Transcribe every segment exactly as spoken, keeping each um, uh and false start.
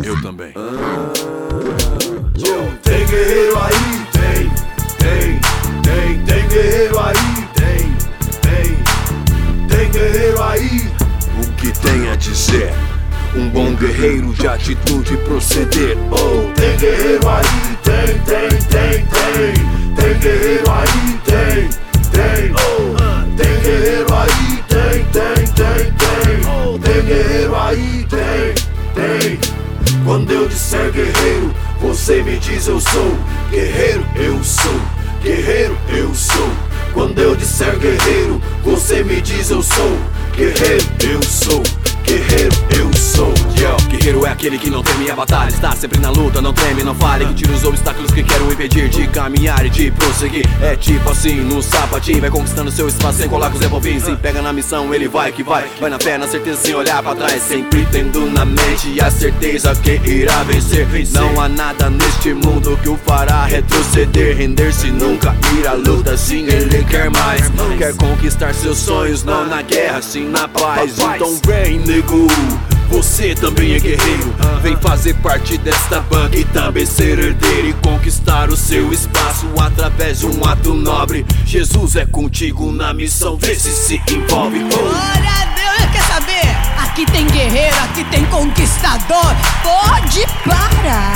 Eu também. Ah, tem guerreiro aí, tem, tem, tem, tem guerreiro aí, tem, tem, tem guerreiro aí. O que tem a dizer? Um bom guerreiro de atitude e proceder. Oh, tem guerreiro aí, tem, tem, tem, tem. Tem guerreiro aí, tem, tem. Oh, tem guerreiro aí, tem, tem, tem, tem. Oh, tem guerreiro aí, tem, tem. Quando eu disser guerreiro, você me diz eu sou. Guerreiro, eu sou. Guerreiro, eu sou. Quando eu disser guerreiro, você me diz eu sou. Guerreiro, eu sou. Guerreiro, eu sou. Yo, guerreiro é aquele que não teme a batalha, está sempre na luta, não treme, não falha, que tira os obstáculos que querem impedir de caminhar e de prosseguir. É tipo assim, no sapatinho, vai conquistando seu espaço sem colar com os revolvinhos. Se pega na missão, ele vai que vai. Vai na fé, na certeza, sem olhar pra trás, sempre tendo na mente a certeza que irá vencer. Não há nada neste mundo que o fará retroceder. Render-se nunca, ir à luta, sim, ele quer mais. Quer conquistar seus sonhos, não na guerra, sim na paz. Então vem, nego, você também é guerreiro. Vem fazer parte desta banda e também ser herdeiro e conquistar o seu espaço através de um ato nobre. Jesus é contigo na missão, vê se se envolve. Glória a Deus, quer saber? Aqui tem guerreiro, aqui tem conquistador. Pode parar.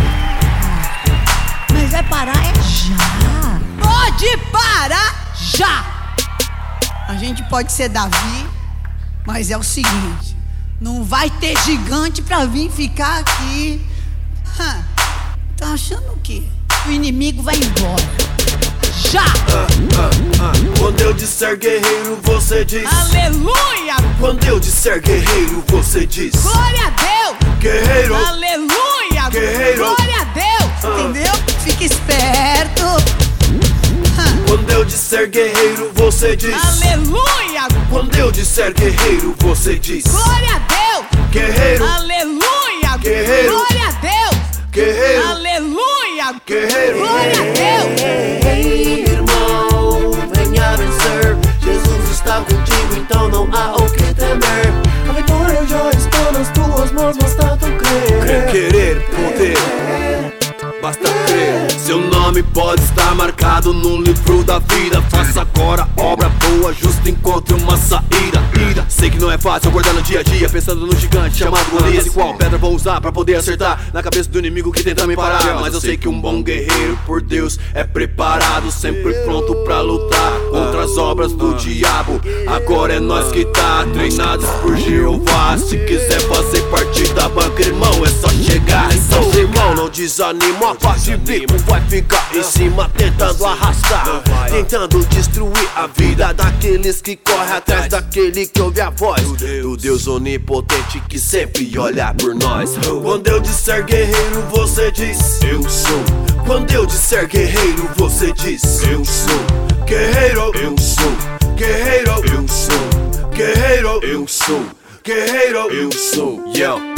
Mas vai parar é já. Pode parar já. A gente pode ser Davi, mas é o seguinte: não vai ter gigante pra vir ficar aqui. Hã, tá achando o quê? O inimigo vai embora. Já! Ah, ah, ah. Quando eu disser guerreiro, você diz aleluia! Quando eu disser guerreiro, você diz glória a Deus! Guerreiro! Aleluia! Guerreiro! Glória a Deus! Ah. Entendeu? Fica esperto! Quando eu disser guerreiro, você diz aleluia! Quando eu disser guerreiro, você diz glória a Deus! Guerreiro! Aleluia! Guerreiro! Glória a Deus! Guerreiro! Aleluia! Guerreiro! Glória a Deus! Ei, irmão, venha vencer. Jesus está contigo, então não há o que temer. A vitória já está nas tuas mãos, basta tu crer. Crer, querer, poder, basta crer. Seu nome pode estar marcado no livro da vida. Faça agora obra boa, justo encontre uma saída. Ira. Sei que não é fácil acordar no dia a dia pensando no gigante chamado Golias. E qual pedra vou usar pra poder acertar na cabeça do inimigo que tenta me parar. Mas eu sei que um bom guerreiro por Deus é preparado, sempre pronto pra lutar contra as obras do diabo. Agora é nós que tá, treinados por Jeová. Se quiser fazer parte da banca, irmão, é só chegar. Então, irmão, não desanima, a parte vivo vai ficar em cima, tentando arrastar, tentando destruir a vida daqueles que correm atrás daquele que ouve a voz do Deus onipotente que sempre olha por nós. Quando eu disser guerreiro, você diz eu sou. Quando eu disser guerreiro, você diz eu sou. Guerreiro, eu sou. Guerreiro, eu sou. Guerreiro, eu sou. Guerreiro, eu sou. Yo.